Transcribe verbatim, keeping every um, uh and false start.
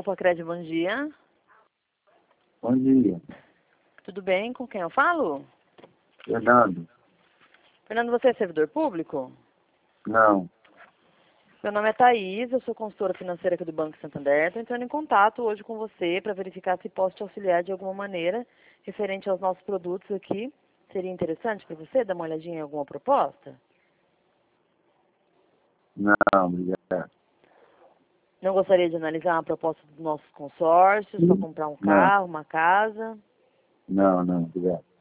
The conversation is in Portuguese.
Facred, bom dia. Bom dia. Tudo bem? Com quem eu falo? Fernando. Fernando, você é servidor público? Não. Meu nome é Thaís, eu sou consultora financeira aqui do Banco Santander. Estou entrando em contato hoje com você para verificar se posso te auxiliar de alguma maneira referente aos nossos produtos aqui. Seria interessante para você dar uma olhadinha em alguma proposta? Não, obrigado. Não gostaria de analisar uma proposta dos nossos consórcios para comprar um Não. carro, uma casa? Não, não, obrigado.